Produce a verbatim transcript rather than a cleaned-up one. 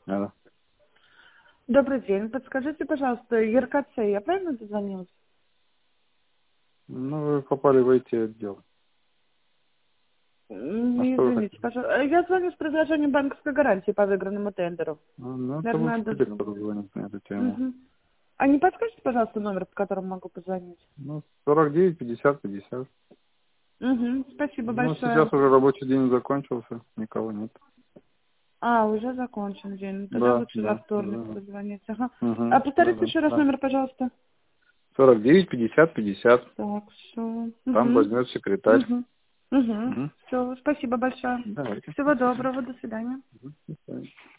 Алло. Добрый день. Подскажите, пожалуйста, ЕРКЦ, я правильно дозвонилась? Ну, вы попали в ай ти-отдел. М, А что вы Извините, хотите? пожалуйста. Я звоню с предложением банковской гарантии по выигранному тендеру. А, ну, это Наверное, лучше надо... директору звонить на эту тему. Мгм. А не подскажете, пожалуйста, номер, по которому могу позвонить? Ну, сорок девять пятьдесят пятьдесят. Угу. Спасибо Ну, большое. сейчас уже рабочий день закончился, никого нет. А, уже закончен день. Ну, тогда Да, лучше во да, вторник да. позвонить. Ага. А Угу, да, повторите да, еще раз да. номер, пожалуйста. сорок девять пятьдесят пятьдесят. Так, все. Там Угу. возьмет секретарь. Угу. Угу. Угу. Все, спасибо большое. Давайте. Всего доброго, до свидания. Мгм. До свидания.